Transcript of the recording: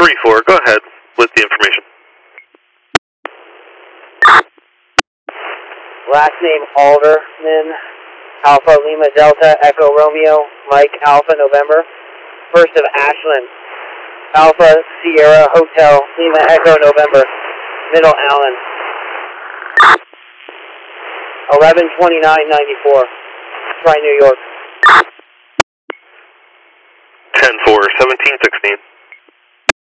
3-4, go ahead with the information. Last name Alderman, Alpha Lima Delta, Echo Romeo, Mike Alpha November. First of Ashland, Alpha Sierra Hotel, Lima Echo November, Middle Allen. 112994, try New York. 10-4, 1716.